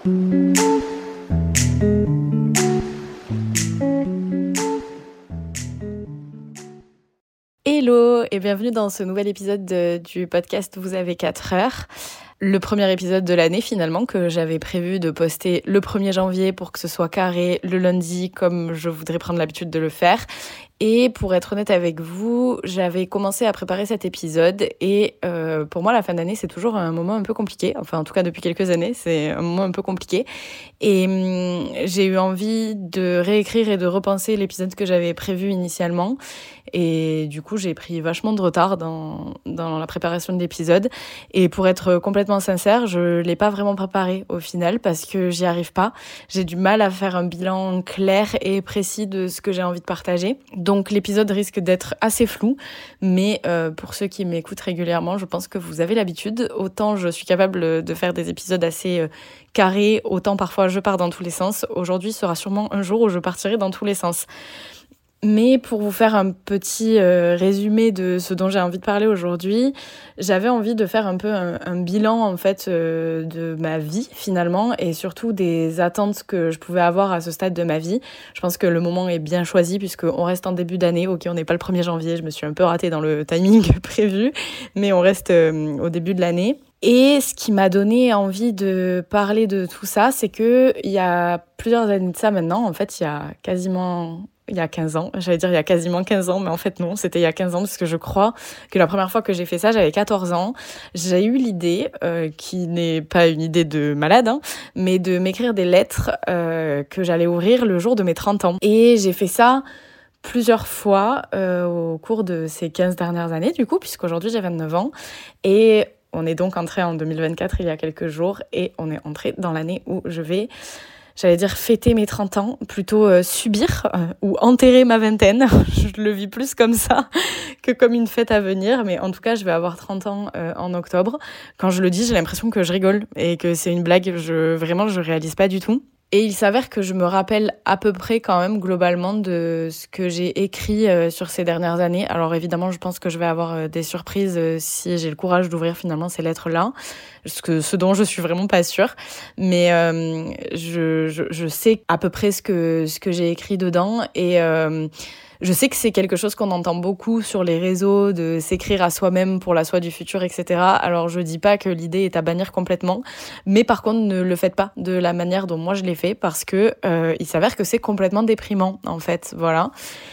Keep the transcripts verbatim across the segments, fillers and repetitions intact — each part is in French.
Hello et bienvenue dans ce nouvel épisode de, du podcast Vous avez quatre heures. Le premier épisode de l'année finalement que j'avais prévu de poster le premier janvier pour que ce soit carré le lundi comme je voudrais prendre l'habitude de le faire. Et pour être honnête avec vous, j'avais commencé à préparer cet épisode et euh, pour moi la fin d'année c'est toujours un moment un peu compliqué, enfin en tout cas depuis quelques années c'est un moment un peu compliqué et hum, j'ai eu envie de réécrire et de repenser l'épisode que j'avais prévu initialement et du coup j'ai pris vachement de retard dans, dans la préparation de l'épisode et pour être complètement sincère, je l'ai pas vraiment préparé au final parce que j'y arrive pas, j'ai du mal à faire un bilan clair et précis de ce que j'ai envie de partager. Donc l'épisode risque d'être assez flou, mais euh, pour ceux qui m'écoutent régulièrement, je pense que vous avez l'habitude. Autant je suis capable de faire des épisodes assez euh, carrés, autant parfois je pars dans tous les sens. Aujourd'hui sera sûrement un jour où je partirai dans tous les sens. Mais pour vous faire un petit euh, résumé de ce dont j'ai envie de parler aujourd'hui, j'avais envie de faire un peu un, un bilan en fait euh, de ma vie finalement et surtout des attentes que je pouvais avoir à ce stade de ma vie. Je pense que le moment est bien choisi puisqu'on reste en début d'année. Ok, on n'est pas le premier janvier, je me suis un peu ratée dans le timing prévu, mais on reste euh, au début de l'année. Et ce qui m'a donné envie de parler de tout ça, c'est que il y a plusieurs années de ça maintenant, en fait, il y a quasiment... il y a quinze ans, j'allais dire il y a quasiment quinze ans, mais en fait non, c'était il y a quinze ans parce que je crois que la première fois que j'ai fait ça, j'avais quatorze ans. J'ai eu l'idée, euh, qui n'est pas une idée de malade, hein, mais de m'écrire des lettres euh, que j'allais ouvrir le jour de mes trente ans. Et j'ai fait ça plusieurs fois euh, au cours de ces quinze dernières années, du coup, puisqu'aujourd'hui j'ai vingt-neuf ans. Et on est donc entré en deux mille vingt-quatre il y a quelques jours et on est entré dans l'année où je vais... j'allais dire fêter mes trente ans, plutôt euh, subir euh, ou enterrer ma vingtaine. Je le vis plus comme ça que comme une fête à venir. Mais en tout cas, je vais avoir trente ans euh, en octobre. Quand je le dis, j'ai l'impression que je rigole et que c'est une blague. Je, vraiment, je réalise pas du tout. Et il s'avère que je me rappelle à peu près quand même globalement de ce que j'ai écrit euh, sur ces dernières années. Alors évidemment, je pense que je vais avoir euh, des surprises euh, si j'ai le courage d'ouvrir finalement ces lettres-là, ce, que, ce dont je suis vraiment pas sûre. Mais euh, je, je, je sais à peu près ce que, ce que j'ai écrit dedans et... Euh, je sais que c'est quelque chose qu'on entend beaucoup sur les réseaux, de s'écrire à soi-même pour la soi du futur, et cetera. Alors je dis pas que l'idée est à bannir complètement, mais par contre ne le faites pas de la manière dont moi je l'ai fait parce que euh, il s'avère que c'est complètement déprimant en fait, voilà.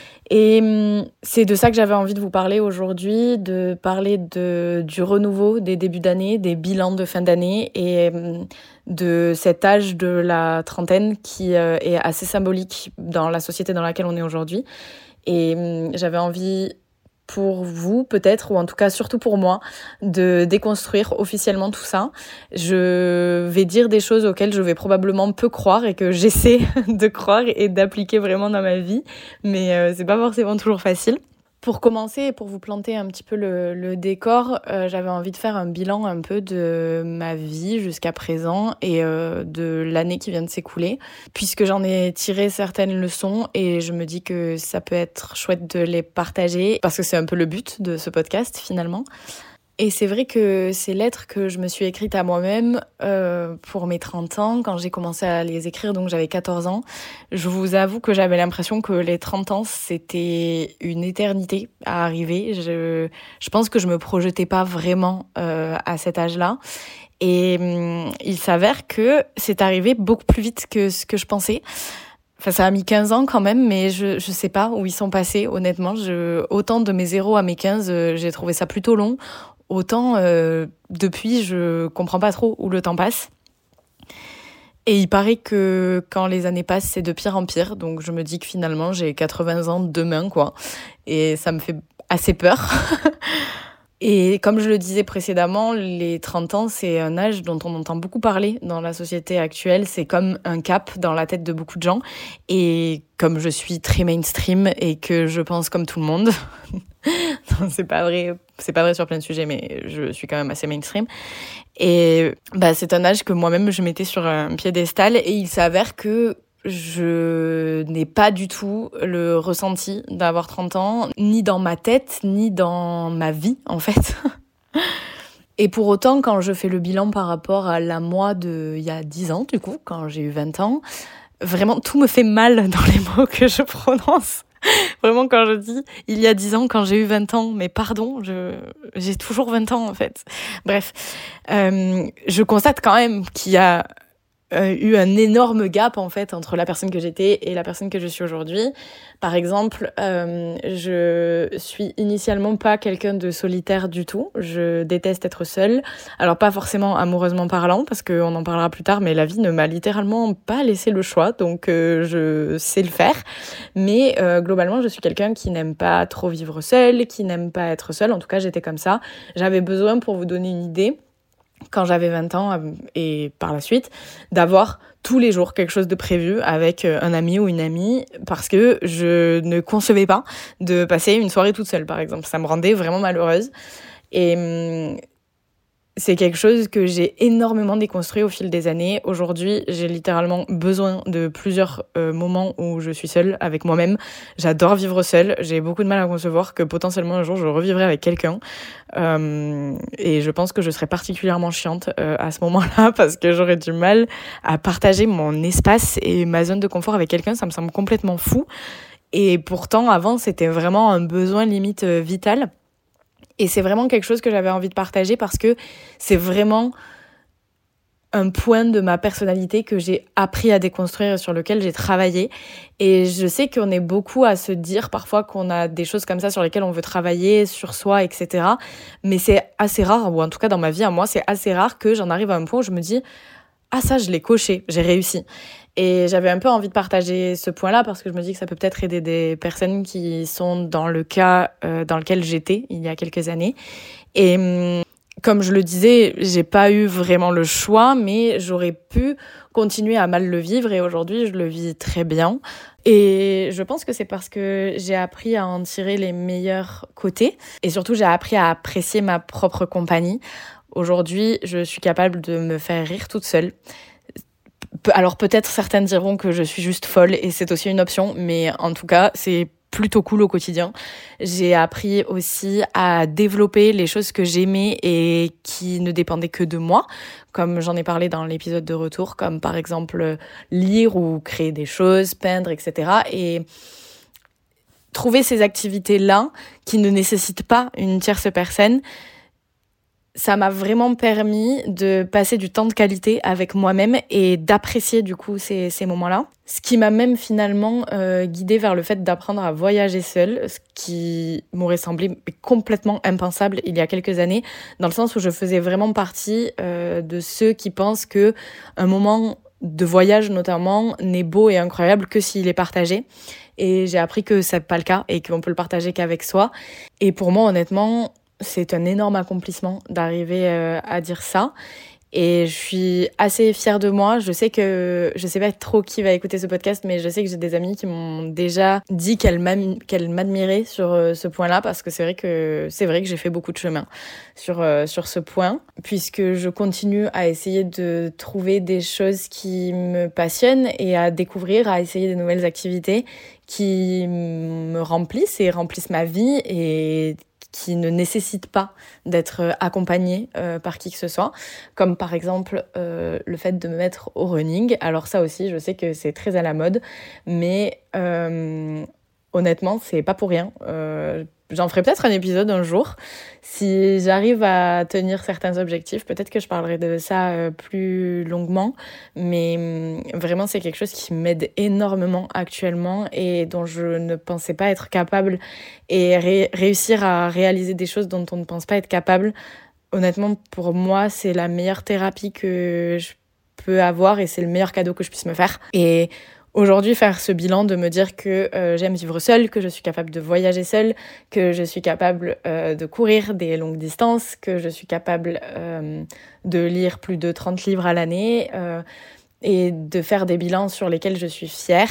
Et hum, c'est de ça que j'avais envie de vous parler aujourd'hui, de parler de, du renouveau des débuts d'année, des bilans de fin d'année et hum, de cet âge de la trentaine qui euh, est assez symbolique dans la société dans laquelle on est aujourd'hui. Et hum, j'avais envie pour vous peut-être, ou en tout cas surtout pour moi, de déconstruire officiellement tout ça. Je vais dire des choses auxquelles je vais probablement peu croire et que j'essaie de croire et d'appliquer vraiment dans ma vie, mais euh, c'est pas forcément toujours facile. Pour commencer et pour vous planter un petit peu le, le décor, euh, j'avais envie de faire un bilan un peu de ma vie jusqu'à présent et euh, de l'année qui vient de s'écouler, puisque j'en ai tiré certaines leçons et je me dis que ça peut être chouette de les partager, parce que c'est un peu le but de ce podcast finalement. Et c'est vrai que ces lettres que je me suis écrites à moi-même euh, pour mes trente ans, quand j'ai commencé à les écrire, donc j'avais quatorze ans, je vous avoue que j'avais l'impression que les trente ans, c'était une éternité à arriver. Je, je pense que je me projetais pas vraiment euh, à cet âge-là. Et hum, il s'avère que c'est arrivé beaucoup plus vite que ce que je pensais. Enfin, ça a mis quinze ans quand même, mais je je sais pas où ils sont passés, honnêtement. Je, autant de mes zéro à mes quinze, euh, j'ai trouvé ça plutôt long. Autant, euh, depuis, je comprends pas trop où le temps passe. Et il paraît que quand les années passent, c'est de pire en pire. Donc je me dis que finalement, j'ai quatre-vingts ans demain, quoi. Et ça me fait assez peur. Et comme je le disais précédemment, les trente ans, c'est un âge dont on entend beaucoup parler dans la société actuelle. C'est comme un cap dans la tête de beaucoup de gens. Et comme je suis très mainstream et que je pense comme tout le monde, non, c'est pas vrai, c'est pas vrai sur plein de sujets, mais je suis quand même assez mainstream. Et bah, c'est un âge que moi-même, je mettais sur un piédestal. Et il s'avère que je n'ai pas du tout le ressenti d'avoir trente ans, ni dans ma tête, ni dans ma vie, en fait. Et pour autant, quand je fais le bilan par rapport à la moi de il y a dix ans, du coup, quand j'ai eu vingt ans, vraiment tout me fait mal dans les mots que je prononce. Vraiment, quand je dis il y a dix ans, quand j'ai eu vingt ans, mais pardon, je, j'ai toujours vingt ans en fait. Bref, euh, je constate quand même qu'il y a euh, eu un énorme gap en fait entre la personne que j'étais et la personne que je suis aujourd'hui. Par exemple, euh, je suis initialement pas quelqu'un de solitaire du tout. Je déteste être seule. Alors pas forcément amoureusement parlant, parce qu'on en parlera plus tard, mais la vie ne m'a littéralement pas laissé le choix, donc euh, je sais le faire. Mais euh, globalement, je suis quelqu'un qui n'aime pas trop vivre seul, qui n'aime pas être seul. En tout cas, j'étais comme ça. J'avais besoin, pour vous donner une idée, quand j'avais vingt ans et par la suite, d'avoir tous les jours quelque chose de prévu avec un ami ou une amie, parce que je ne concevais pas de passer une soirée toute seule, par exemple. Ça me rendait vraiment malheureuse. Et c'est quelque chose que j'ai énormément déconstruit au fil des années. Aujourd'hui, j'ai littéralement besoin de plusieurs euh, moments où je suis seule avec moi-même. J'adore vivre seule. J'ai beaucoup de mal à concevoir que potentiellement un jour je revivrai avec quelqu'un. Euh, et je pense que je serais particulièrement chiante euh, à ce moment-là parce que j'aurais du mal à partager mon espace et ma zone de confort avec quelqu'un. Ça me semble complètement fou. Et pourtant, avant, c'était vraiment un besoin limite euh, vital. Et c'est vraiment quelque chose que j'avais envie de partager parce que c'est vraiment un point de ma personnalité que j'ai appris à déconstruire et sur lequel j'ai travaillé. Et je sais qu'on est beaucoup à se dire parfois qu'on a des choses comme ça sur lesquelles on veut travailler, sur soi, et cetera. Mais c'est assez rare, ou en tout cas dans ma vie à moi, c'est assez rare que j'en arrive à un point où je me dis « Ah ça, je l'ai coché, j'ai réussi ». Et j'avais un peu envie de partager ce point-là parce que je me dis que ça peut peut-être aider des personnes qui sont dans le cas euh, dans lequel j'étais il y a quelques années. Et hum, comme je le disais, j'ai pas eu vraiment le choix, mais j'aurais pu continuer à mal le vivre et aujourd'hui, je le vis très bien. Et je pense que c'est parce que j'ai appris à en tirer les meilleurs côtés et surtout, j'ai appris à apprécier ma propre compagnie. Aujourd'hui, je suis capable de me faire rire toute seule. Alors peut-être certaines diront que je suis juste folle et c'est aussi une option, mais en tout cas, c'est plutôt cool au quotidien. J'ai appris aussi à développer les choses que j'aimais et qui ne dépendaient que de moi, comme j'en ai parlé dans l'épisode de retour, comme par exemple lire ou créer des choses, peindre, et cetera. Et trouver ces activités-là qui ne nécessitent pas une tierce personne, ça m'a vraiment permis de passer du temps de qualité avec moi-même et d'apprécier du coup ces, ces moments-là. Ce qui m'a même finalement euh, guidée vers le fait d'apprendre à voyager seule, ce qui m'aurait semblé complètement impensable il y a quelques années, dans le sens où je faisais vraiment partie euh, de ceux qui pensent que un moment de voyage notamment n'est beau et incroyable que s'il est partagé. Et j'ai appris que c'est pas le cas et qu'on peut le partager qu'avec soi. Et pour moi, honnêtement, c'est un énorme accomplissement d'arriver euh, à dire ça. Et je suis assez fière de moi. Je sais que, je sais pas trop qui va écouter ce podcast, mais je sais que j'ai des amies qui m'ont déjà dit qu'elles m'am- qu'elles m'admiraient sur euh, ce point-là, parce que c'est vrai que, c'est vrai que j'ai fait beaucoup de chemin sur, euh, sur ce point, puisque je continue à essayer de trouver des choses qui me passionnent et à découvrir, à essayer des nouvelles activités qui me remplissent et remplissent ma vie et qui ne nécessitent pas d'être accompagnée euh, par qui que ce soit, comme par exemple euh, le fait de me mettre au running. Alors ça aussi, je sais que c'est très à la mode, mais euh, honnêtement, c'est pas pour rien. Euh, J'en ferai peut-être un épisode un jour. Si j'arrive à tenir certains objectifs, peut-être que je parlerai de ça euh, plus longuement. Mais hum, vraiment, c'est quelque chose qui m'aide énormément actuellement et dont je ne pensais pas être capable. Et ré- réussir à réaliser des choses dont on ne pense pas être capable, honnêtement, pour moi, c'est la meilleure thérapie que je peux avoir et c'est le meilleur cadeau que je puisse me faire. Et aujourd'hui, faire ce bilan de me dire que euh, j'aime vivre seule, que je suis capable de voyager seule, que je suis capable euh, de courir des longues distances, que je suis capable euh, de lire plus de trente livres à l'année euh, et de faire des bilans sur lesquels je suis fière,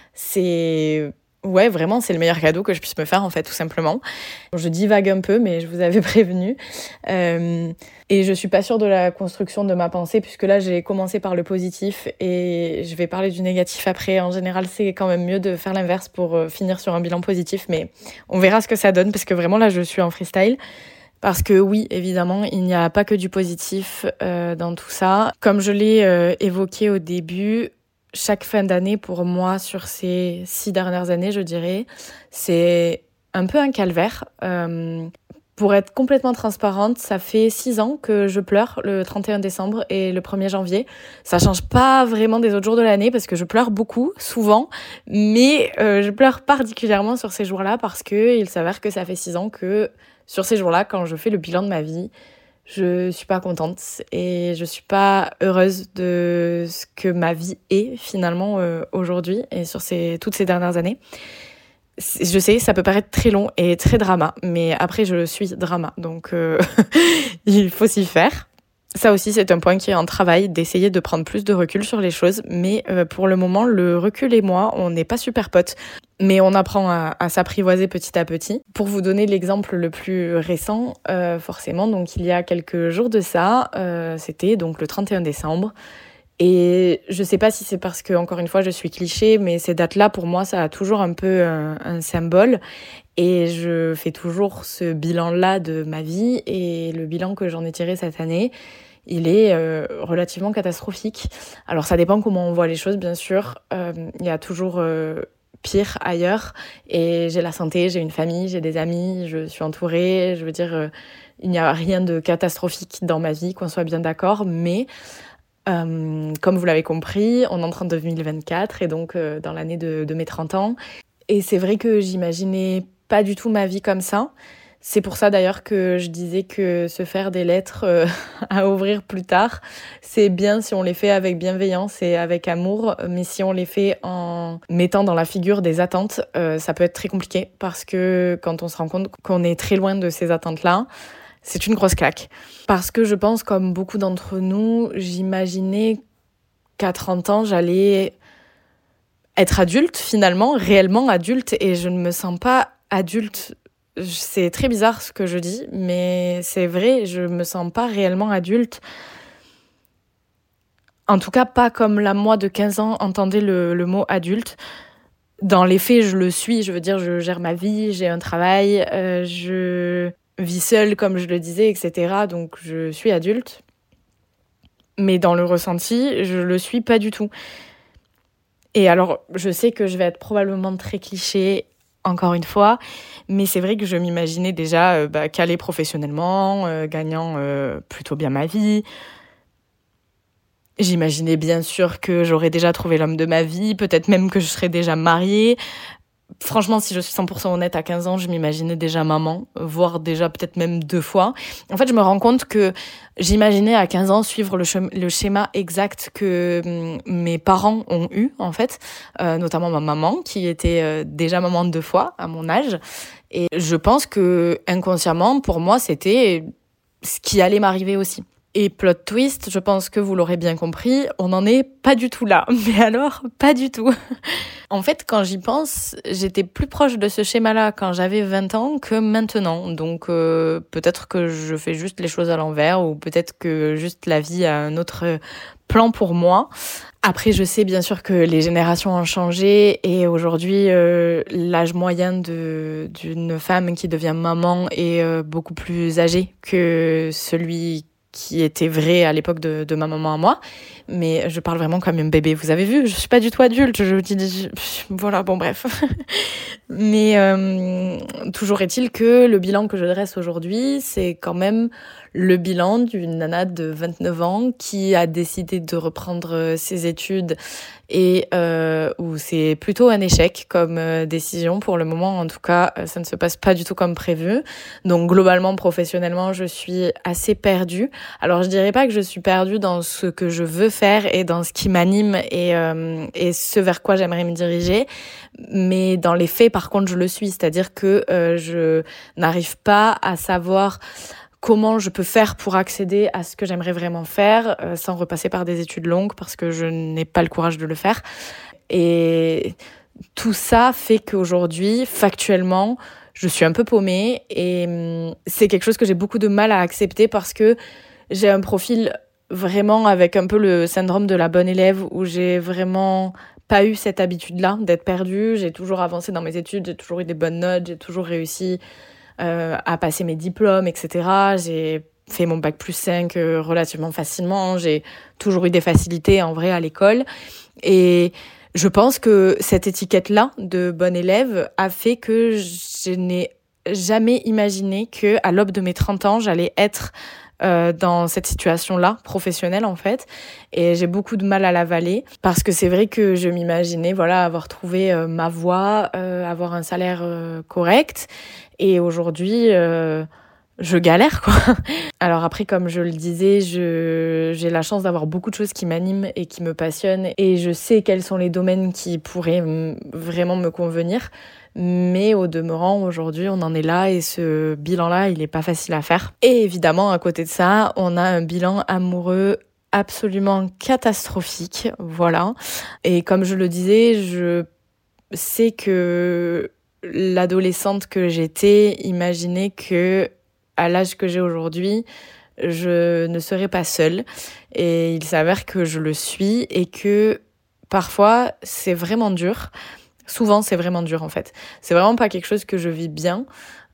c'est... Ouais, vraiment, c'est le meilleur cadeau que je puisse me faire, en fait, tout simplement. Je divague un peu, mais je vous avais prévenu. Euh, et je suis pas sûre de la construction de ma pensée, puisque là, j'ai commencé par le positif et je vais parler du négatif après. En général, c'est quand même mieux de faire l'inverse pour finir sur un bilan positif, mais on verra ce que ça donne, parce que vraiment, là, je suis en freestyle. Parce que oui, évidemment, il n'y a pas que du positif euh, dans tout ça. Comme je l'ai euh, évoqué au début, chaque fin d'année pour moi, sur ces six dernières années, je dirais, c'est un peu un calvaire. Euh, pour être complètement transparente, ça fait six ans que je pleure le trente et un décembre et le premier janvier. Ça change pas vraiment des autres jours de l'année parce que je pleure beaucoup, souvent, mais euh, je pleure particulièrement sur ces jours-là parce que il s'avère que ça fait six ans que sur ces jours-là, quand je fais le bilan de ma vie, je suis pas contente et je suis pas heureuse de ce que ma vie est finalement euh, aujourd'hui et sur ces, toutes ces dernières années. Je sais, ça peut paraître très long et très drama, mais après je suis drama, donc euh, il faut s'y faire. Ça aussi, c'est un point qui est en travail, d'essayer de prendre plus de recul sur les choses, mais euh, pour le moment, le recul et moi, on n'est pas super potes, mais on apprend à, à s'apprivoiser petit à petit. Pour vous donner l'exemple le plus récent, euh, forcément, donc il y a quelques jours de ça, euh, c'était donc le trente et un décembre, et je sais pas si c'est parce que, encore une fois, je suis cliché, mais ces dates-là, pour moi, ça a toujours un peu un, un symbole. Et je fais toujours ce bilan-là de ma vie. Et le bilan que j'en ai tiré cette année, il est euh, relativement catastrophique. Alors, ça dépend comment on voit les choses, bien sûr. Euh, il y a toujours euh, pire ailleurs. Et j'ai la santé, j'ai une famille, j'ai des amis, je suis entourée. Je veux dire, euh, il n'y a rien de catastrophique dans ma vie, qu'on soit bien d'accord. Mais... Euh, comme vous l'avez compris, on entre en deux mille vingt-quatre et donc euh, dans l'année de, de mes trente ans. Et c'est vrai que j'imaginais pas du tout ma vie comme ça. C'est pour ça d'ailleurs que je disais que se faire des lettres euh, à ouvrir plus tard, c'est bien si on les fait avec bienveillance et avec amour, mais si on les fait en mettant dans la figure des attentes, euh, ça peut être très compliqué parce que quand on se rend compte qu'on est très loin de ces attentes-là, c'est une grosse claque. Parce que je pense, comme beaucoup d'entre nous, j'imaginais qu'à trente ans, j'allais être adulte, finalement, réellement adulte, et je ne me sens pas adulte. C'est très bizarre ce que je dis, mais c'est vrai, je me sens pas réellement adulte. En tout cas, pas comme la moi de quinze ans entendait le, le mot adulte. Dans les faits, je le suis, je veux dire, je gère ma vie, j'ai un travail, euh, je... vie seule, comme je le disais, et cetera. Donc, je suis adulte. Mais dans le ressenti, je le suis pas du tout. Et alors, je sais que je vais être probablement très cliché, encore une fois, mais c'est vrai que je m'imaginais déjà euh, bah, calée professionnellement, euh, gagnant euh, plutôt bien ma vie. J'imaginais bien sûr que j'aurais déjà trouvé l'homme de ma vie, peut-être même que je serais déjà mariée. Franchement, si je suis cent pour cent honnête, à quinze ans, je m'imaginais déjà maman, voire déjà peut-être même deux fois. En fait, je me rends compte que j'imaginais à quinze ans suivre le, chem- le schéma exact que hum, mes parents ont eu, en fait, euh, notamment ma maman, qui était euh, déjà maman deux fois à mon âge. Et je pense que inconsciemment, pour moi, c'était ce qui allait m'arriver aussi. Et plot twist, je pense que vous l'aurez bien compris, on n'en est pas du tout là. Mais alors, pas du tout. En fait, quand j'y pense, j'étais plus proche de ce schéma-là quand j'avais vingt ans que maintenant. Donc euh, peut-être que je fais juste les choses à l'envers ou peut-être que juste la vie a un autre plan pour moi. Après, je sais bien sûr que les générations ont changé et aujourd'hui, euh, l'âge moyen de, d'une femme qui devient maman est euh, beaucoup plus âgé que celui qui était vrai à l'époque de, de ma maman à moi. Mais je parle vraiment comme un bébé. Vous avez vu, je suis pas du tout adulte. Je dis, voilà, bon, bref. Mais euh, toujours est-il que le bilan que je dresse aujourd'hui, c'est quand même le bilan d'une nana de vingt-neuf ans qui a décidé de reprendre ses études et euh, où c'est plutôt un échec comme euh, décision pour le moment. En tout cas, ça ne se passe pas du tout comme prévu. Donc globalement, professionnellement, je suis assez perdue. Alors je dirais pas que je suis perdue dans ce que je veux faire et dans ce qui m'anime et, euh, et ce vers quoi j'aimerais me diriger. Mais dans les faits, par contre, je le suis. C'est-à-dire que euh, je n'arrive pas à savoir comment je peux faire pour accéder à ce que j'aimerais vraiment faire euh, sans repasser par des études longues parce que je n'ai pas le courage de le faire. Et tout ça fait qu'aujourd'hui, factuellement, je suis un peu paumée et hum, c'est quelque chose que j'ai beaucoup de mal à accepter parce que j'ai un profil vraiment avec un peu le syndrome de la bonne élève où j'ai vraiment pas eu cette habitude-là d'être perdue. J'ai toujours avancé dans mes études, j'ai toujours eu des bonnes notes, j'ai toujours réussi euh, à passer mes diplômes, et cetera. J'ai fait mon bac plus cinq euh, relativement facilement. J'ai toujours eu des facilités en vrai à l'école. Et je pense que cette étiquette-là de bonne élève a fait que je n'ai jamais imaginé qu'à l'aube de mes trente ans, j'allais être euh, dans cette situation-là, professionnelle en fait. Et j'ai beaucoup de mal à l'avaler parce que c'est vrai que je m'imaginais voilà, avoir trouvé euh, ma voie, euh, avoir un salaire euh, correct. Et aujourd'hui... Euh, je galère, quoi. Alors après, comme je le disais, je, j'ai la chance d'avoir beaucoup de choses qui m'animent et qui me passionnent. Et je sais quels sont les domaines qui pourraient m- vraiment me convenir. Mais au demeurant, aujourd'hui, on en est là et ce bilan-là, il n'est pas facile à faire. Et évidemment, à côté de ça, on a un bilan amoureux absolument catastrophique. Voilà. Et comme je le disais, je sais que l'adolescente que j'étais imaginait que à l'âge que j'ai aujourd'hui, je ne serai pas seule. Et il s'avère que je le suis et que parfois, c'est vraiment dur. Souvent, c'est vraiment dur en fait. C'est vraiment pas quelque chose que je vis bien.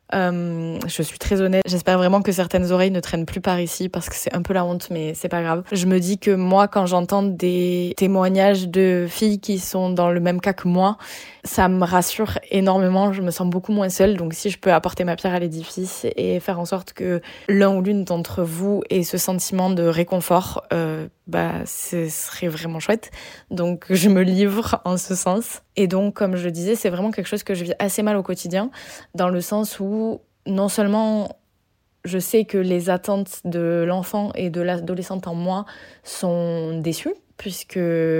Euh, je suis très honnête. J'espère vraiment que certaines oreilles ne traînent plus par ici parce que c'est un peu la honte, mais c'est pas grave. Je me dis que moi, quand j'entends des témoignages de filles qui sont dans le même cas que moi, ça me rassure énormément. Je me sens beaucoup moins seule. Donc, si je peux apporter ma pierre à l'édifice et faire en sorte que l'un ou l'une d'entre vous ait ce sentiment de réconfort, euh, bah, ce serait vraiment chouette. Donc, je me livre en ce sens. Et donc, comme je le disais, c'est vraiment quelque chose que je vis assez mal au quotidien, dans le sens où non seulement je sais que les attentes de l'enfant et de l'adolescente en moi sont déçues, puisque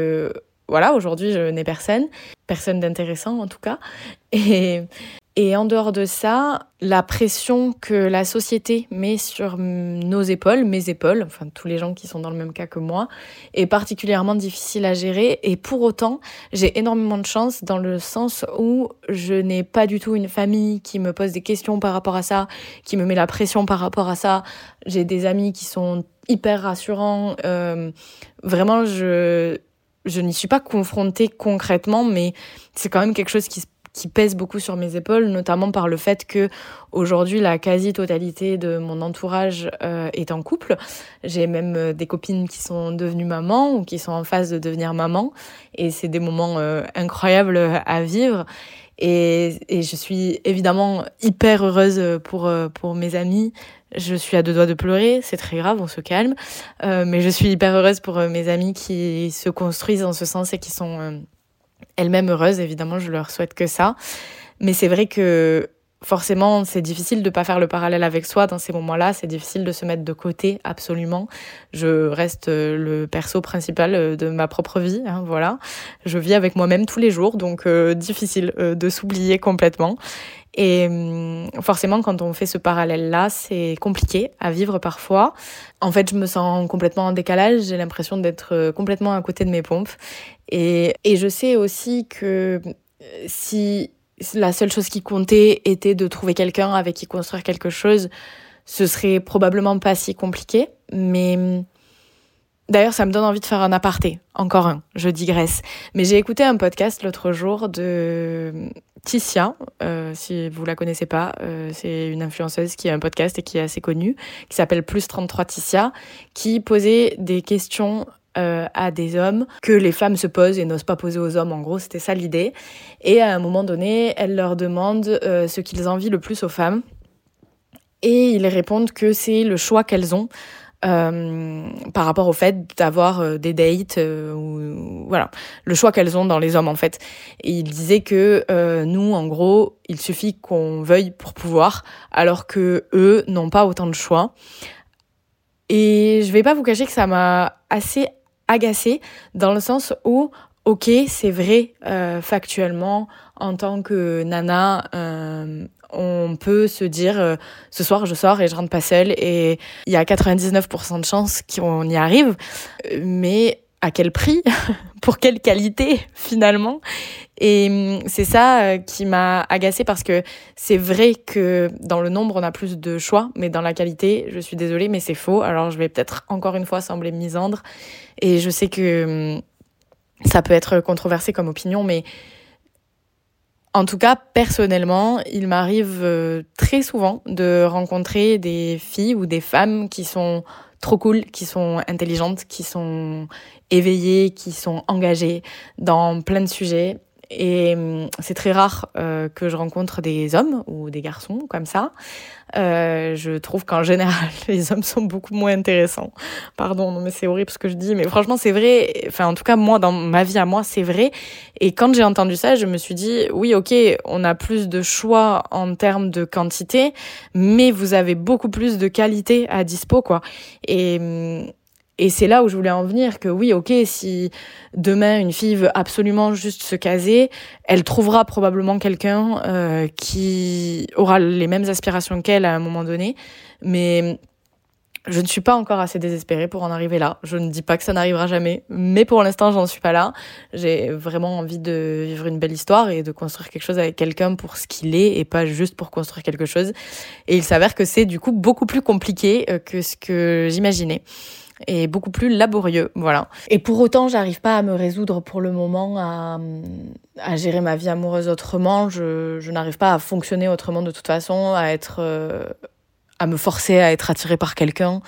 voilà, aujourd'hui, je n'ai personne, personne d'intéressant en tout cas. Et, et en dehors de ça, la pression que la société met sur nos épaules, mes épaules, enfin tous les gens qui sont dans le même cas que moi, est particulièrement difficile à gérer. Et pour autant, j'ai énormément de chance dans le sens où je n'ai pas du tout une famille qui me pose des questions par rapport à ça, qui me met la pression par rapport à ça. J'ai des amis qui sont hyper rassurants. Euh, vraiment, je... Je n'y suis pas confrontée concrètement, mais c'est quand même quelque chose qui, qui pèse beaucoup sur mes épaules, notamment par le fait que aujourd'hui la quasi-totalité de mon entourage euh, est en couple. J'ai même des copines qui sont devenues mamans ou qui sont en phase de devenir maman, et c'est des moments euh, incroyables à vivre. Et, et je suis évidemment hyper heureuse pour, pour mes amis. Je suis à deux doigts de pleurer, c'est très grave, on se calme. Euh, mais je suis hyper heureuse pour mes amis qui se construisent en ce sens et qui sont euh, elles-mêmes heureuses. Évidemment, je leur souhaite que ça. Mais c'est vrai que forcément, c'est difficile de pas faire le parallèle avec soi dans ces moments-là. C'est difficile de se mettre de côté, absolument. Je reste le perso principal de ma propre vie, hein, voilà. Je vis avec moi-même tous les jours, donc euh, difficile euh, de s'oublier complètement. Et forcément, quand on fait ce parallèle-là, c'est compliqué à vivre parfois. En fait, je me sens complètement en décalage. J'ai l'impression d'être complètement à côté de mes pompes. Et, et je sais aussi que si la seule chose qui comptait était de trouver quelqu'un avec qui construire quelque chose, ce serait probablement pas si compliqué. Mais d'ailleurs, ça me donne envie de faire un aparté. Encore un, je digresse. Mais j'ai écouté un podcast l'autre jour de Tissia, euh, si vous la connaissez pas, euh, c'est une influenceuse qui a un podcast et qui est assez connue, qui s'appelle Plus trente-trois Tissia, qui posait des questions euh, à des hommes que les femmes se posent et n'osent pas poser aux hommes. En gros, c'était ça l'idée. Et à un moment donné, elle leur demande euh, ce qu'ils envient le plus aux femmes. Et ils répondent que c'est le choix qu'elles ont Euh, par rapport au fait d'avoir euh, des dates euh, ou voilà, le choix qu'elles ont dans les hommes en fait. Et il disait que euh, nous en gros, il suffit qu'on veuille pour pouvoir, alors que eux n'ont pas autant de choix. Et je vais pas vous cacher que ça m'a assez agacée dans le sens où ok, c'est vrai euh, factuellement en tant que nana, euh, on peut se dire euh, ce soir je sors et je rentre pas seule, et il y a quatre-vingt-dix-neuf pour cent de chances qu'on y arrive, mais à quel prix? Pour quelle qualité finalement? Et c'est ça qui m'a agacée, parce que c'est vrai que dans le nombre on a plus de choix, mais dans la qualité, je suis désolée, mais c'est faux. Alors je vais peut-être encore une fois sembler misandre, et je sais que ça peut être controversé comme opinion, mais En tout cas, personnellement, il m'arrive euh, très souvent de rencontrer des filles ou des femmes qui sont trop cool, qui sont intelligentes, qui sont éveillées, qui sont engagées dans plein de sujets. Et euh, c'est très rare euh, que je rencontre des hommes ou des garçons comme ça. Euh, je trouve qu'en général, les hommes sont beaucoup moins intéressants. Pardon, non mais c'est horrible ce que je dis, mais franchement c'est vrai. Enfin, en tout cas, moi, dans ma vie à moi, c'est vrai. Et quand j'ai entendu ça, je me suis dit, oui, ok, on a plus de choix en termes de quantité, mais vous avez beaucoup plus de qualité à dispo, quoi. Et... Et c'est là où je voulais en venir, que oui, ok, si demain une fille veut absolument juste se caser, elle trouvera probablement quelqu'un euh, qui aura les mêmes aspirations qu'elle à un moment donné. Mais je ne suis pas encore assez désespérée pour en arriver là. Je ne dis pas que ça n'arrivera jamais, mais pour l'instant, j'en suis pas là. J'ai vraiment envie de vivre une belle histoire et de construire quelque chose avec quelqu'un pour ce qu'il est et pas juste pour construire quelque chose. Et il s'avère que c'est du coup beaucoup plus compliqué que ce que j'imaginais. Et beaucoup plus laborieux, voilà. Et pour autant, j'arrive pas à me résoudre pour le moment à, à gérer ma vie amoureuse autrement. Je, je n'arrive pas à fonctionner autrement de toute façon, à être, euh, à me forcer à être attirée par quelqu'un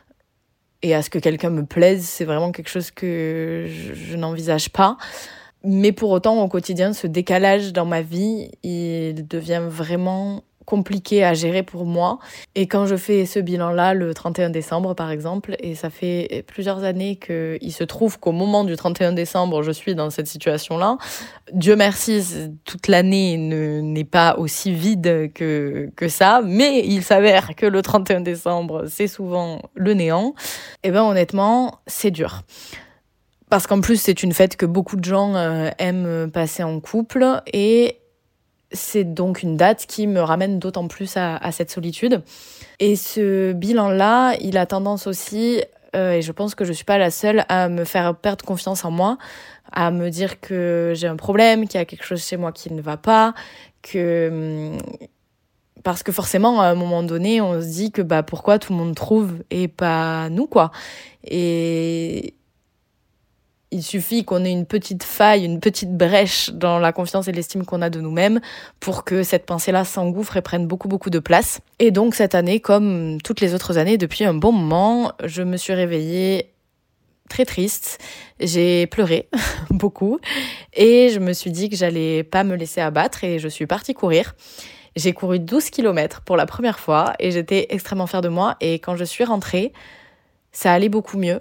et à ce que quelqu'un me plaise. C'est vraiment quelque chose que je, je n'envisage pas. Mais pour autant, au quotidien, ce décalage dans ma vie, il devient vraiment compliqué à gérer pour moi. Et quand je fais ce bilan-là, le trente et un décembre par exemple, et ça fait plusieurs années qu'il se trouve qu'au moment du trente et un décembre, je suis dans cette situation-là. Dieu merci, toute l'année ne, n'est pas aussi vide que, que ça, mais il s'avère que le trente et un décembre, c'est souvent le néant. Et ben honnêtement, c'est dur. Parce qu'en plus, c'est une fête que beaucoup de gens euh, aiment passer en couple, et c'est donc une date qui me ramène d'autant plus à, à cette solitude. Et ce bilan-là, il a tendance aussi, euh, et je pense que je suis pas la seule, à me faire perdre confiance en moi, à me dire que j'ai un problème, qu'il y a quelque chose chez moi qui ne va pas, que... Parce que forcément, à un moment donné, on se dit que bah, pourquoi tout le monde trouve et pas nous, quoi. Et... il suffit qu'on ait une petite faille, une petite brèche dans la confiance et l'estime qu'on a de nous-mêmes pour que cette pensée-là s'engouffre et prenne beaucoup, beaucoup de place. Et donc, cette année, comme toutes les autres années, depuis un bon moment, je me suis réveillée très triste. J'ai pleuré beaucoup et je me suis dit que j'allais pas me laisser abattre et je suis partie courir. J'ai couru douze kilomètres pour la première fois et j'étais extrêmement fière de moi. Et quand je suis rentrée, ça allait beaucoup mieux.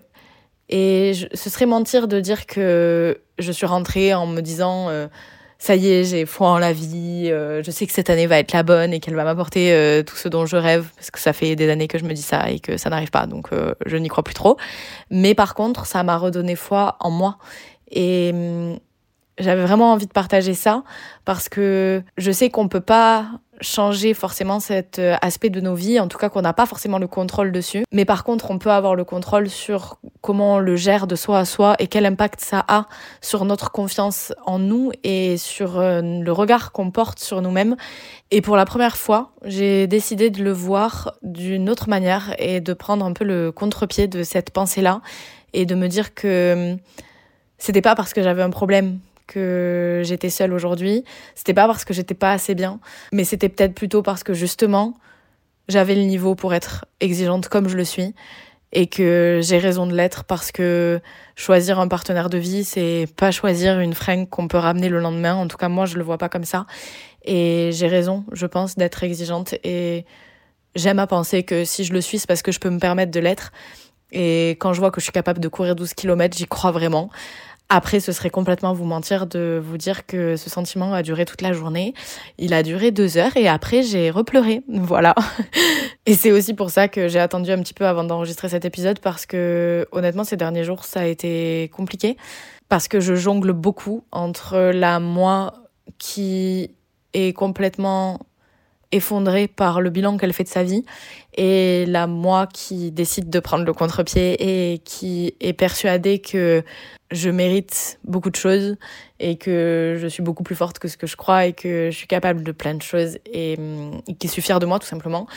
Et je, ce serait mentir de dire que je suis rentrée en me disant euh, ça y est, j'ai foi en la vie, euh, je sais que cette année va être la bonne et qu'elle va m'apporter euh, tout ce dont je rêve, parce que ça fait des années que je me dis ça et que ça n'arrive pas, donc euh, je n'y crois plus trop. Mais par contre, ça m'a redonné foi en moi. Et hum, j'avais vraiment envie de partager ça parce que je sais qu'on peut pas changer forcément cet aspect de nos vies, en tout cas qu'on n'a pas forcément le contrôle dessus. Mais par contre, on peut avoir le contrôle sur comment on le gère de soi à soi et quel impact ça a sur notre confiance en nous et sur le regard qu'on porte sur nous-mêmes. Et pour la première fois, j'ai décidé de le voir d'une autre manière et de prendre un peu le contre-pied de cette pensée-là et de me dire que c'était pas parce que j'avais un problème que j'étais seule aujourd'hui, c'était pas parce que j'étais pas assez bien, mais c'était peut-être plutôt parce que justement, j'avais le niveau pour être exigeante comme je le suis et que j'ai raison de l'être parce que choisir un partenaire de vie, c'est pas choisir une fringue qu'on peut ramener le lendemain. En tout cas, moi, je le vois pas comme ça. Et j'ai raison, je pense, d'être exigeante et j'aime à penser que si je le suis, c'est parce que je peux me permettre de l'être. Et quand je vois que je suis capable de courir douze kilomètres, j'y crois vraiment. Après, ce serait complètement vous mentir de vous dire que ce sentiment a duré toute la journée. Il a duré deux heures et après, j'ai repleuré. Voilà. Et c'est aussi pour ça que j'ai attendu un petit peu avant d'enregistrer cet épisode parce que, honnêtement, ces derniers jours, ça a été compliqué. Parce que je jongle beaucoup entre la moi qui est complètement effondrée par le bilan qu'elle fait de sa vie et la moi qui décide de prendre le contre-pied et qui est persuadée que je mérite beaucoup de choses et que je suis beaucoup plus forte que ce que je crois et que je suis capable de plein de choses et, et qui suis fière de moi tout simplement.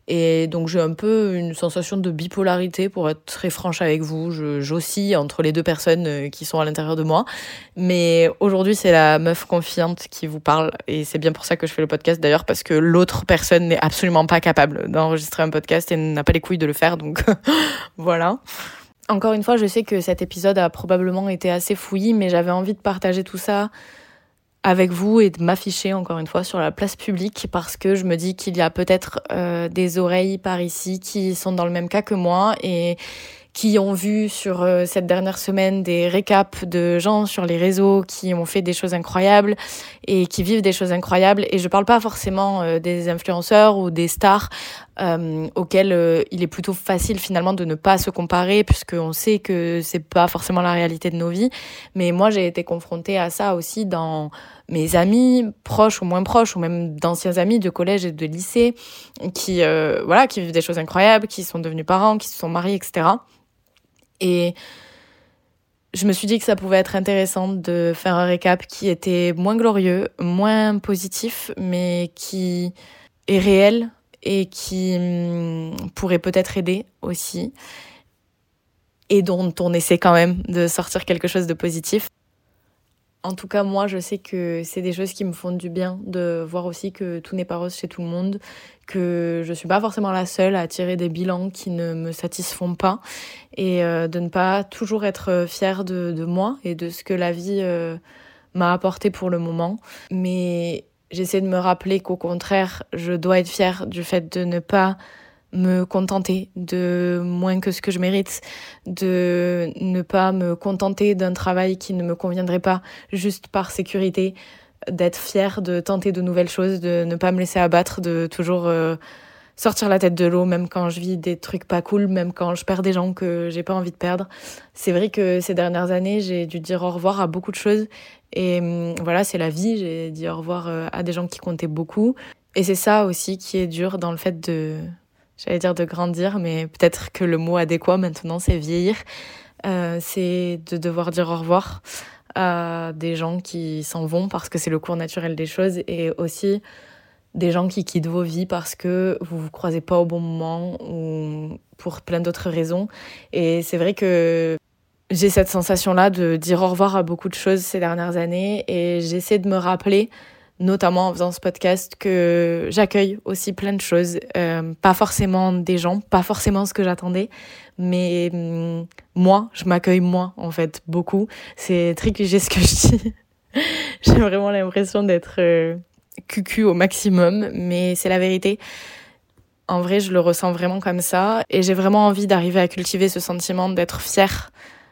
Et donc j'ai un peu une sensation de bipolarité, pour être très franche avec vous. Je, j'oscille entre les deux personnes qui sont à l'intérieur de moi. Mais aujourd'hui, c'est la meuf confiante qui vous parle. Et c'est bien pour ça que je fais le podcast d'ailleurs, parce que l'autre personne n'est absolument pas capable d'enregistrer un podcast et n'a pas les couilles de le faire. Donc voilà. Encore une fois, je sais que cet épisode a probablement été assez fouillis, mais j'avais envie de partager tout ça avec vous et de m'afficher encore une fois sur la place publique, parce que je me dis qu'il y a peut-être euh, des oreilles par ici qui sont dans le même cas que moi et qui ont vu sur euh, cette dernière semaine des récaps de gens sur les réseaux qui ont fait des choses incroyables et qui vivent des choses incroyables. Et je parle pas forcément euh, des influenceurs ou des stars euh, auxquels euh, il est plutôt facile finalement de ne pas se comparer, puisqu'on sait que c'est pas forcément la réalité de nos vies. Mais moi, j'ai été confrontée à ça aussi dans mes amis proches ou moins proches, ou même d'anciens amis de collège et de lycée qui euh, voilà qui vivent des choses incroyables, qui sont devenus parents, qui se sont mariés, et cetera. Et je me suis dit que ça pouvait être intéressant de faire un récap qui était moins glorieux, moins positif, mais qui est réel et qui hum, pourrait peut-être aider aussi, et dont on essaie quand même de sortir quelque chose de positif. En tout cas, moi, je sais que c'est des choses qui me font du bien, de voir aussi que tout n'est pas rose chez tout le monde, que je suis pas forcément la seule à tirer des bilans qui ne me satisfont pas, et euh, de ne pas toujours être fière de, de moi et de ce que la vie euh, m'a apporté pour le moment. Mais j'essaie de me rappeler qu'au contraire, je dois être fière du fait de ne pas me contenter de moins que ce que je mérite, de ne pas me contenter d'un travail qui ne me conviendrait pas juste par sécurité, d'être fière de tenter de nouvelles choses, de ne pas me laisser abattre, de toujours euh, sortir la tête de l'eau, même quand je vis des trucs pas cool, même quand je perds des gens que j'ai pas envie de perdre. C'est vrai que ces dernières années, j'ai dû dire au revoir à beaucoup de choses, et hum, voilà, c'est la vie, j'ai dit au revoir à des gens qui comptaient beaucoup, et c'est ça aussi qui est dur dans le fait de... J'allais dire de grandir, mais peut-être que le mot adéquat maintenant, c'est vieillir. Euh, c'est de devoir dire au revoir à des gens qui s'en vont parce que c'est le cours naturel des choses, et aussi des gens qui quittent vos vies parce que vous vous croisez pas au bon moment ou pour plein d'autres raisons. Et c'est vrai que j'ai cette sensation-là de dire au revoir à beaucoup de choses ces dernières années, et j'essaie de me rappeler, notamment en faisant ce podcast, que j'accueille aussi plein de choses, euh, pas forcément des gens, pas forcément ce que j'attendais, mais hum, moi, je m'accueille moi, en fait, beaucoup. C'est très cliché ce que je dis. J'ai vraiment l'impression d'être euh, cucu au maximum, mais c'est la vérité. En vrai, je le ressens vraiment comme ça, et j'ai vraiment envie d'arriver à cultiver ce sentiment d'être fière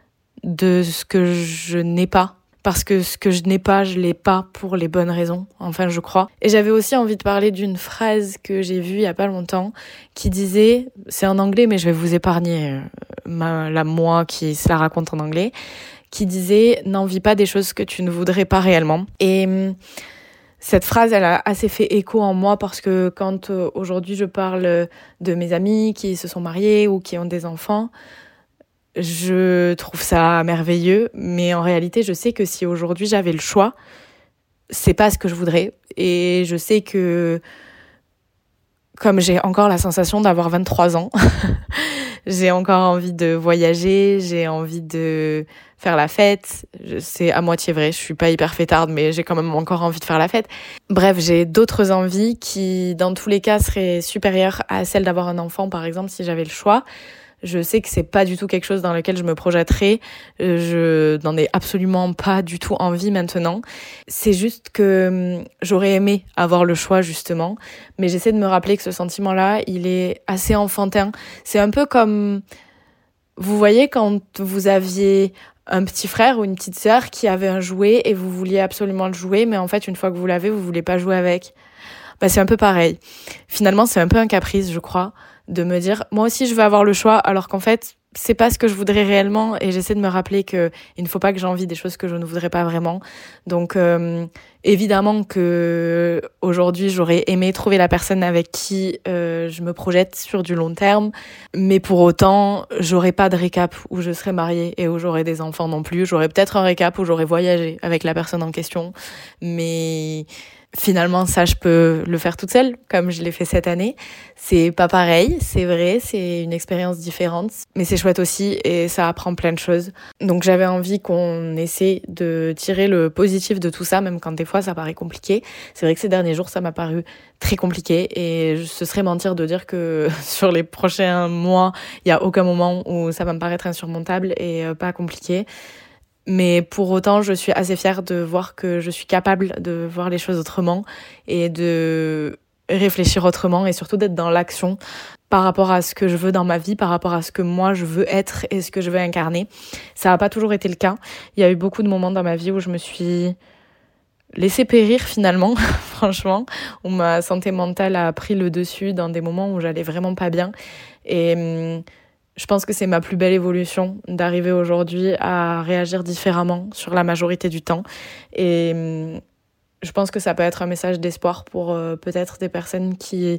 de ce que je n'ai pas. Parce que ce que je n'ai pas, je l'ai pas pour les bonnes raisons, enfin je crois. Et j'avais aussi envie de parler d'une phrase que j'ai vue il y a pas longtemps, qui disait, c'est en anglais mais je vais vous épargner ma, la moi qui se la raconte en anglais, qui disait « N'envie pas des choses que tu ne voudrais pas réellement ». Et cette phrase, elle a assez fait écho en moi, parce que quand euh, aujourd'hui je parle de mes amis qui se sont mariés ou qui ont des enfants, je trouve ça merveilleux, mais en réalité, je sais que si aujourd'hui j'avais le choix, c'est pas ce que je voudrais. Et je sais que, comme j'ai encore la sensation d'avoir vingt-trois ans, j'ai encore envie de voyager, j'ai envie de faire la fête. C'est à moitié vrai, je suis pas hyper fêtarde, mais j'ai quand même encore envie de faire la fête. Bref, j'ai d'autres envies qui, dans tous les cas, seraient supérieures à celle d'avoir un enfant, par exemple, si j'avais le choix. Je sais que c'est pas du tout quelque chose dans lequel je me projetterai. Je n'en ai absolument pas du tout envie maintenant. C'est juste que j'aurais aimé avoir le choix, justement. Mais j'essaie de me rappeler que ce sentiment-là, il est assez enfantin. C'est un peu comme, vous voyez, quand vous aviez un petit frère ou une petite sœur qui avait un jouet et vous vouliez absolument le jouer, mais en fait, une fois que vous l'avez, vous voulez pas jouer avec. Bah, c'est un peu pareil. Finalement, c'est un peu un caprice, je crois, de me dire, moi aussi, je veux avoir le choix, alors qu'en fait, c'est pas ce que je voudrais réellement, et j'essaie de me rappeler que il ne faut pas que j'envie des choses que je ne voudrais pas vraiment. Donc, euh, évidemment que aujourd'hui, j'aurais aimé trouver la personne avec qui euh, je me projette sur du long terme, mais pour autant, j'aurais pas de récap où je serais mariée et où j'aurais des enfants non plus. J'aurais peut-être un récap où j'aurais voyagé avec la personne en question, mais Finalement, ça, je peux le faire toute seule, comme je l'ai fait cette année. C'est pas pareil, c'est vrai, c'est une expérience différente, mais c'est chouette aussi et ça apprend plein de choses. Donc j'avais envie qu'on essaie de tirer le positif de tout ça, même quand des fois ça paraît compliqué. C'est vrai que ces derniers jours, ça m'a paru très compliqué et ce serait mentir de dire que sur les prochains mois, il y a aucun moment où ça va me paraître insurmontable et pas compliqué. Mais pour autant, je suis assez fière de voir que je suis capable de voir les choses autrement et de réfléchir autrement et surtout d'être dans l'action par rapport à ce que je veux dans ma vie, par rapport à ce que moi je veux être et ce que je veux incarner. Ça n'a pas toujours été le cas. Il y a eu beaucoup de moments dans ma vie où je me suis laissée périr finalement, franchement, où ma santé mentale a pris le dessus dans des moments où j'allais vraiment pas bien. Et hum, je pense que c'est ma plus belle évolution d'arriver aujourd'hui à réagir différemment sur la majorité du temps. Et je pense que ça peut être un message d'espoir pour euh, peut-être des personnes qui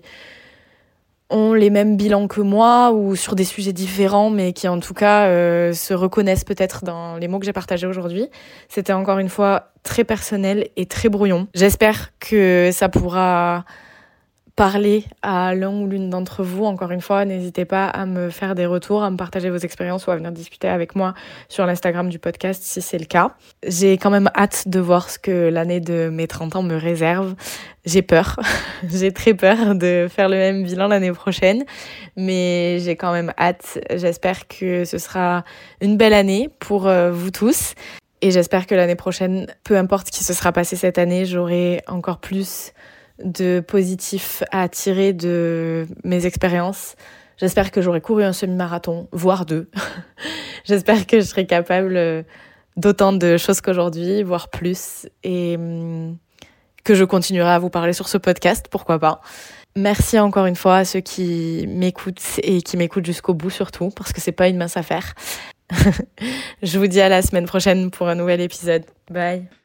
ont les mêmes bilans que moi ou sur des sujets différents, mais qui en tout cas euh, se reconnaissent peut-être dans les mots que j'ai partagés aujourd'hui. C'était encore une fois très personnel et très brouillon. J'espère que ça pourra parler à l'un ou l'une d'entre vous. Encore une fois, n'hésitez pas à me faire des retours, à me partager vos expériences ou à venir discuter avec moi sur l'Instagram du podcast si c'est le cas. J'ai quand même hâte de voir ce que l'année de mes trente ans me réserve. J'ai peur, j'ai très peur de faire le même bilan l'année prochaine, mais j'ai quand même hâte. J'espère que ce sera une belle année pour euh, vous tous. Et j'espère que l'année prochaine, peu importe ce qui se sera passé cette année, j'aurai encore plus de positif à tirer de mes expériences. J'espère que j'aurai couru un semi-marathon, voire deux. J'espère que je serai capable d'autant de choses qu'aujourd'hui, voire plus, et que je continuerai à vous parler sur ce podcast, pourquoi pas. Merci encore une fois à ceux qui m'écoutent et qui m'écoutent jusqu'au bout surtout, parce que c'est pas une mince affaire. Je vous dis à la semaine prochaine pour un nouvel épisode. Bye.